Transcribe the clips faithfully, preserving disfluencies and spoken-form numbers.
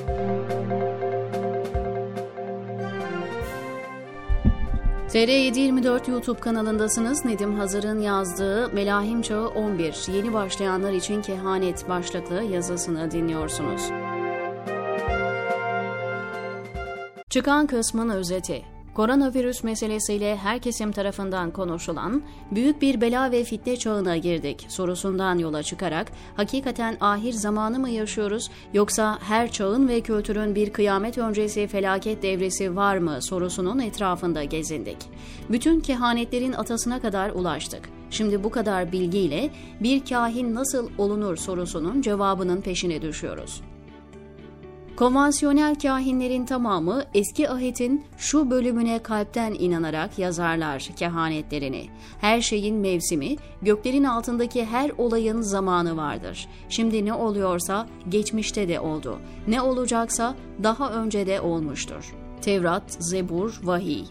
T R yedi yirmi dört YouTube kanalındasınız. Nedim Hazır'ın yazdığı Melahim Çağı on bir, yeni başlayanlar için kehanet başlıklı yazısını dinliyorsunuz. Çıkan kısmın özeti. Koronavirüs meselesiyle her kesim tarafından konuşulan büyük bir bela ve fitne çağına girdik sorusundan yola çıkarak hakikaten ahir zamanı mı yaşıyoruz yoksa her çağın ve kültürün bir kıyamet öncesi felaket devresi var mı sorusunun etrafında gezindik. Bütün kehanetlerin atasına kadar ulaştık. Şimdi bu kadar bilgiyle bir kahin nasıl olunur sorusunun cevabının peşine düşüyoruz. Konvansiyonel kahinlerin tamamı eski ahitin şu bölümüne kalpten inanarak yazarlar kehanetlerini. Her şeyin mevsimi, göklerin altındaki her olayın zamanı vardır. Şimdi ne oluyorsa geçmişte de oldu. Ne olacaksa daha önce de olmuştur. Tevrat, Zebur, Vahiy.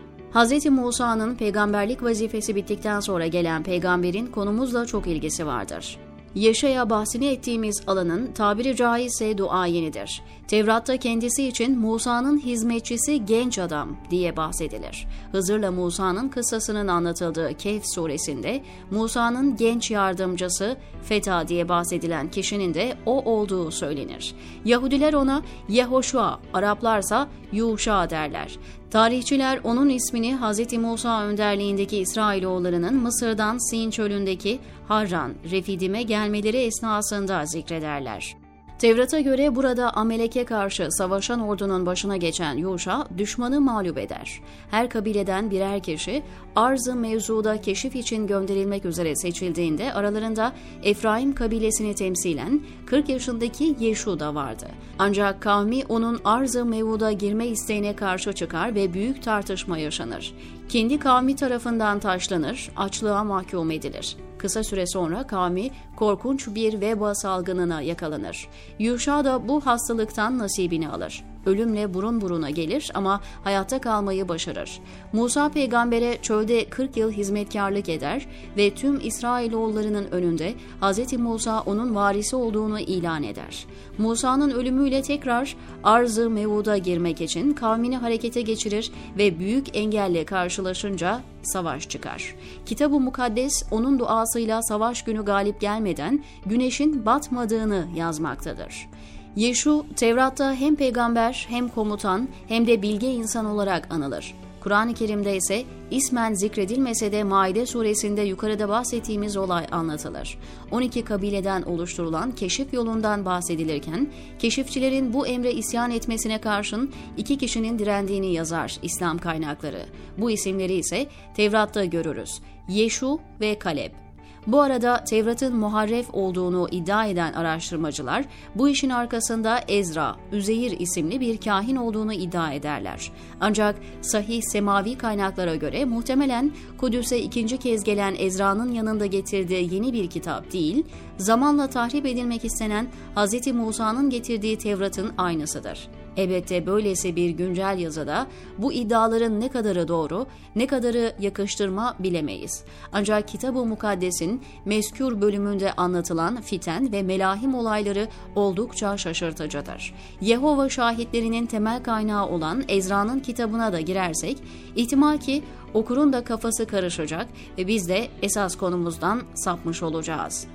Hz. Musa'nın peygamberlik vazifesi bittikten sonra gelen peygamberin konumuzla çok ilgisi vardır. Yeşaya bahsini ettiğimiz alanın tabiri caizse duayenidir. Tevrat'ta kendisi için Musa'nın hizmetçisi genç adam diye bahsedilir. Hızır'la Musa'nın kıssasının anlatıldığı Kehf suresinde Musa'nın genç yardımcısı Feta diye bahsedilen kişinin de o olduğu söylenir. Yahudiler ona Yehoşua, Araplarsa Yuşa derler. Tarihçiler onun ismini Hz. Musa önderliğindeki İsrailoğullarının Mısır'dan Sin çölündeki Harran, Refidim'e gelmeleri esnasında zikrederler. Tevrat'a göre burada Amelek'e karşı savaşan ordunun başına geçen Yuşa düşmanı mağlup eder. Her kabileden birer kişi arz-ı mevzuda keşif için gönderilmek üzere seçildiğinde aralarında Efraim kabilesini temsilen kırk yaşındaki Yeşu da vardı. Ancak kavmi onun arz-ı mevzuda girme isteğine karşı çıkar ve büyük tartışma yaşanır. Kendi kavmi tarafından taşlanır, açlığa mahkum edilir. Kısa süre sonra kavmi korkunç bir veba salgınına yakalanır. Yuşa da bu hastalıktan nasibini alır. Ölümle burun buruna gelir ama hayatta kalmayı başarır. Musa peygambere çölde kırk yıl hizmetkarlık eder ve tüm İsrailoğullarının önünde Hz. Musa onun varisi olduğunu ilan eder. Musa'nın ölümüyle tekrar arz-ı mevuda girmek için kavmini harekete geçirir ve büyük engelle karşılaşınca savaş çıkar. Kitab-ı Mukaddes onun duasıyla savaş günü galip gelmeden güneşin batmadığını yazmaktadır. Yeşu, Tevrat'ta hem peygamber hem komutan hem de bilge insan olarak anılır. Kur'an-ı Kerim'de ise ismen zikredilmese de Maide suresinde yukarıda bahsettiğimiz olay anlatılır. on iki kabileden oluşturulan keşif yolundan bahsedilirken, keşifçilerin bu emre isyan etmesine karşın iki kişinin direndiğini yazar İslam kaynakları. Bu isimleri ise Tevrat'ta görürüz. Yeşu ve Kaleb. Bu arada Tevrat'ın muharref olduğunu iddia eden araştırmacılar bu işin arkasında Ezra, Üzeyir isimli bir kahin olduğunu iddia ederler. Ancak sahih semavi kaynaklara göre muhtemelen Kudüs'e ikinci kez gelen Ezra'nın yanında getirdiği yeni bir kitap değil, zamanla tahrip edilmek istenen Hz. Musa'nın getirdiği Tevrat'ın aynısıdır. Elbette böylesi bir güncel yazıda bu iddiaların ne kadarı doğru, ne kadarı yakıştırma bilemeyiz. Ancak Kitab-ı Mukaddes'in mezkür bölümünde anlatılan fiten ve melahim olayları oldukça şaşırtıcıdır. Yehova şahitlerinin temel kaynağı olan Ezra'nın kitabına da girersek, ihtimal ki okurun da kafası karışacak ve biz de esas konumuzdan sapmış olacağız.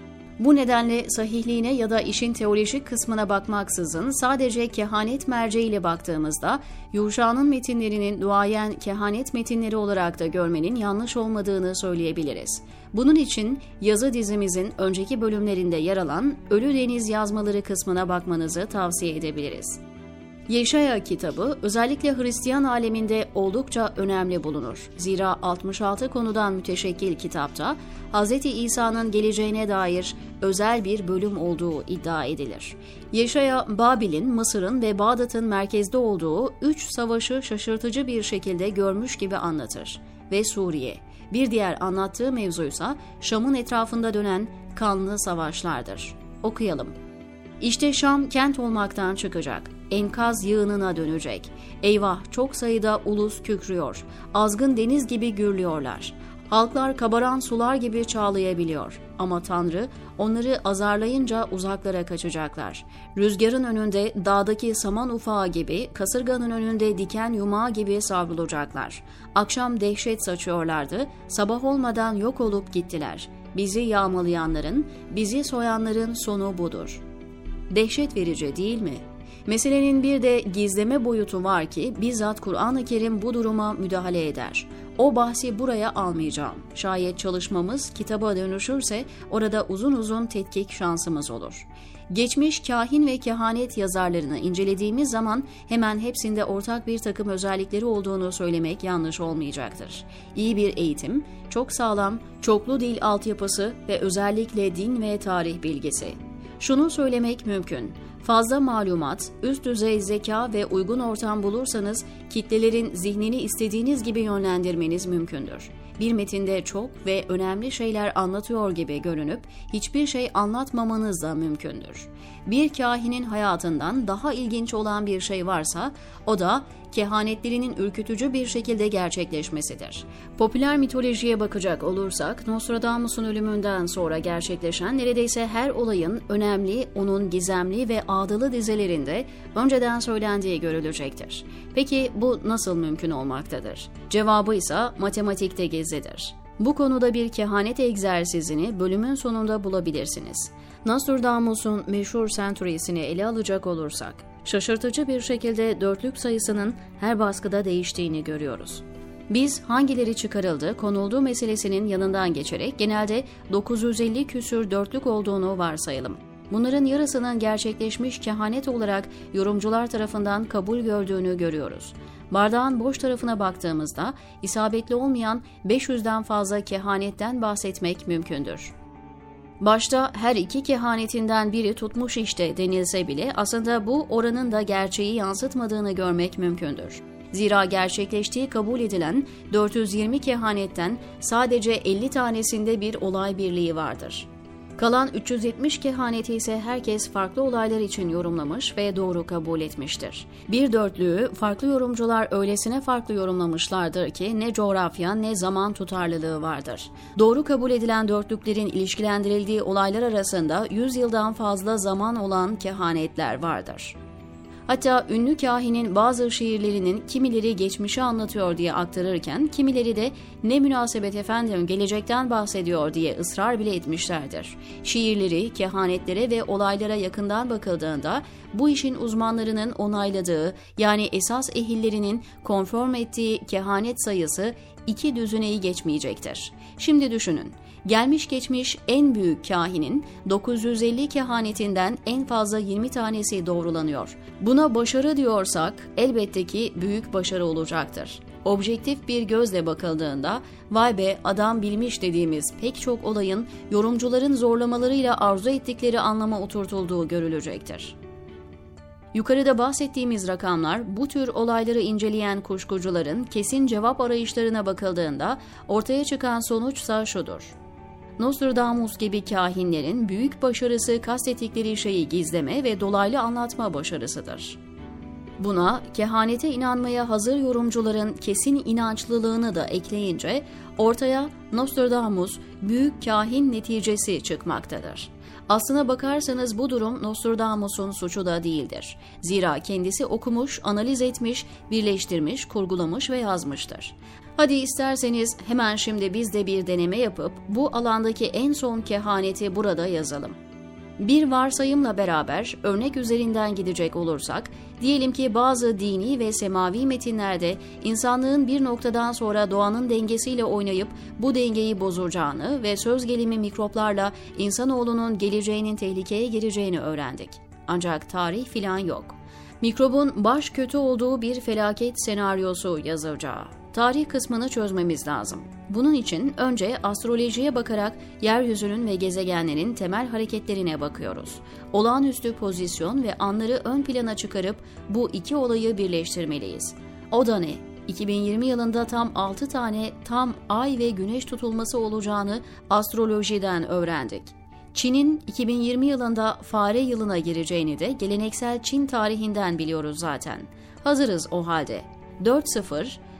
Bu nedenle sahihliğine ya da işin teolojik kısmına bakmaksızın sadece kehanet merceğiyle baktığımızda Yuşa'nın metinlerinin duayen kehanet metinleri olarak da görmenin yanlış olmadığını söyleyebiliriz. Bunun için yazı dizimizin önceki bölümlerinde yer alan Ölü Deniz yazmaları kısmına bakmanızı tavsiye edebiliriz. Yeşaya kitabı özellikle Hristiyan aleminde oldukça önemli bulunur. Zira altmış altı konudan müteşekkil kitapta Hz. İsa'nın geleceğine dair özel bir bölüm olduğu iddia edilir. Yeşaya, Babil'in, Mısır'ın ve Bağdat'ın merkezde olduğu üç savaşı şaşırtıcı bir şekilde görmüş gibi anlatır. Ve Suriye. Bir diğer anlattığı mevzuysa Şam'ın etrafında dönen kanlı savaşlardır. Okuyalım. İşte Şam kent olmaktan çıkacak. Enkaz yığınına dönecek. Eyvah, çok sayıda ulus kükrüyor. Azgın deniz gibi gürlüyorlar. Halklar kabaran sular gibi çağlayabiliyor ama Tanrı onları azarlayınca uzaklara kaçacaklar. Rüzgarın önünde dağdaki saman ufağı gibi, kasırganın önünde diken yumağı gibi savrulacaklar. Akşam dehşet saçıyorlardı, sabah olmadan yok olup gittiler. Bizi yağmalayanların, bizi soyanların sonu budur. Dehşet verici değil mi? Meselenin bir de gizleme boyutu var ki bizzat Kur'an-ı Kerim bu duruma müdahale eder. O bahsi buraya almayacağım. Şayet çalışmamız kitaba dönüşürse orada uzun uzun tetkik şansımız olur. Geçmiş kahin ve kehanet yazarlarını incelediğimiz zaman hemen hepsinde ortak bir takım özellikleri olduğunu söylemek yanlış olmayacaktır. İyi bir eğitim, çok sağlam, çoklu dil altyapısı ve özellikle din ve tarih bilgisi. Şunu söylemek mümkün. Fazla malumat, üst düzey zeka ve uygun ortam bulursanız kitlelerin zihnini istediğiniz gibi yönlendirmeniz mümkündür. Bir metinde çok ve önemli şeyler anlatıyor gibi görünüp hiçbir şey anlatmamanız da mümkündür. Bir kahinin hayatından daha ilginç olan bir şey varsa o da kehanetlerinin ürkütücü bir şekilde gerçekleşmesidir. Popüler mitolojiye bakacak olursak Nostradamus'un ölümünden sonra gerçekleşen neredeyse her olayın önemli, onun gizemli ve ağdalı dizelerinde önceden söylendiği görülecektir. Peki bu nasıl mümkün olmaktadır? Cevabı ise matematikte gizlidir. Bu konuda bir kehanet egzersizini bölümün sonunda bulabilirsiniz. Nostradamus'un meşhur Century'sini ele alacak olursak, şaşırtıcı bir şekilde dörtlük sayısının her baskıda değiştiğini görüyoruz. Biz hangileri çıkarıldı, konulduğu meselesinin yanından geçerek genelde dokuz yüz elli küsür dörtlük olduğunu varsayalım. Bunların yarısının gerçekleşmiş kehanet olarak yorumcular tarafından kabul gördüğünü görüyoruz. Bardağın boş tarafına baktığımızda isabetli olmayan beş yüzden fazla kehanetten bahsetmek mümkündür. Başta her iki kehanetinden biri tutmuş işte denilse bile aslında bu oranın da gerçeği yansıtmadığını görmek mümkündür. Zira gerçekleştiği kabul edilen dört yüz yirmi kehanetten sadece elli tanesinde bir olay birliği vardır. Kalan üç yüz yetmiş kehaneti ise herkes farklı olaylar için yorumlamış ve doğru kabul etmiştir. Bir dörtlüğü farklı yorumcular öylesine farklı yorumlamışlardır ki ne coğrafya ne zaman tutarlılığı vardır. Doğru kabul edilen dörtlüklerin ilişkilendirildiği olaylar arasında yüz yıldan fazla zaman olan kehanetler vardır. Hatta ünlü kahinin bazı şiirlerinin kimileri geçmişi anlatıyor diye aktarırken kimileri de ne münasebet efendim gelecekten bahsediyor diye ısrar bile etmişlerdir. Şiirleri, kehanetlere ve olaylara yakından bakıldığında bu işin uzmanlarının onayladığı yani esas ehillerinin konform ettiği kehanet sayısı iki düzineyi geçmeyecektir. Şimdi düşünün. Gelmiş geçmiş en büyük kahinin dokuz yüz elli kehanetinden en fazla yirmi tanesi doğrulanıyor. Buna başarı diyorsak elbette ki büyük başarı olacaktır. Objektif bir gözle bakıldığında vay be adam bilmiş dediğimiz pek çok olayın yorumcuların zorlamalarıyla arzu ettikleri anlama oturtulduğu görülecektir. Yukarıda bahsettiğimiz rakamlar bu tür olayları inceleyen kuşkucuların kesin cevap arayışlarına bakıldığında ortaya çıkan sonuçsa şudur. Nostradamus gibi kahinlerin büyük başarısı kastettikleri şeyi gizleme ve dolaylı anlatma başarısıdır. Buna kehanete inanmaya hazır yorumcuların kesin inançlılığını da ekleyince ortaya Nostradamus büyük kahin neticesi çıkmaktadır. Aslına bakarsanız bu durum Nostradamus'un suçu da değildir. Zira kendisi okumuş, analiz etmiş, birleştirmiş, kurgulamış ve yazmıştır. Hadi isterseniz hemen şimdi biz de bir deneme yapıp bu alandaki en son kehaneti burada yazalım. Bir varsayımla beraber örnek üzerinden gidecek olursak, diyelim ki bazı dini ve semavi metinlerde insanlığın bir noktadan sonra doğanın dengesiyle oynayıp bu dengeyi bozacağını ve söz gelimi mikroplarla insanoğlunun geleceğinin tehlikeye gireceğini öğrendik. Ancak tarih filan yok. Mikrobun baş kötü olduğu bir felaket senaryosu yazılacağı. Tarih kısmını çözmemiz lazım. Bunun için önce astrolojiye bakarak yeryüzünün ve gezegenlerin temel hareketlerine bakıyoruz. Olağanüstü pozisyon ve anları ön plana çıkarıp bu iki olayı birleştirmeliyiz. O da ne? iki bin yirmi yılında tam altı tane tam ay ve güneş tutulması olacağını astrolojiden öğrendik. Çin'in iki bin yirmi yılında fare yılına gireceğini de geleneksel Çin tarihinden biliyoruz zaten. Hazırız o halde. dört sıfır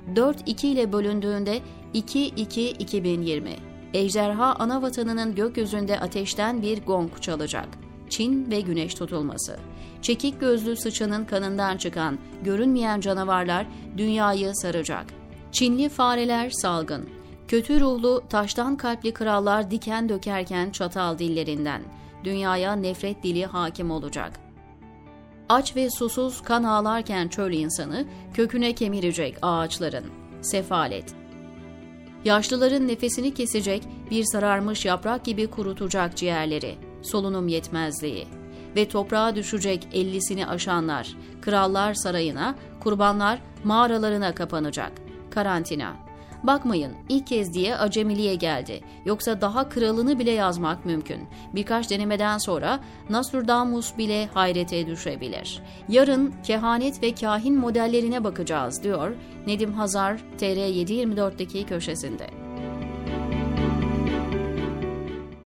dört iki ile bölündüğünde iki iki iki bin yirmi. Ejderha ana vatanının gökyüzünde ateşten bir gong çalacak. Çin ve güneş tutulması. Çekik gözlü sıçanın kanından çıkan görünmeyen canavarlar dünyayı saracak. Çinli fareler salgın. Kötü ruhlu, taştan kalpli krallar diken dökerken çatal dillerinden. Dünyaya nefret dili hakim olacak. Aç ve susuz kan ağlarken çöl insanı köküne kemirecek ağaçların. Sefalet. Yaşlıların nefesini kesecek, bir sararmış yaprak gibi kurutacak ciğerleri. Solunum yetmezliği. Ve toprağa düşecek ellisini aşanlar, krallar sarayına, kurbanlar mağaralarına kapanacak. Karantina. Bakmayın, ilk kez diye acemiliğe geldi. Yoksa daha kralını bile yazmak mümkün. Birkaç denemeden sonra Nostradamus bile hayrete düşebilir. Yarın kehanet ve kahin modellerine bakacağız diyor Nedim Hazar T R yedi yirmi dörtteki köşesinde.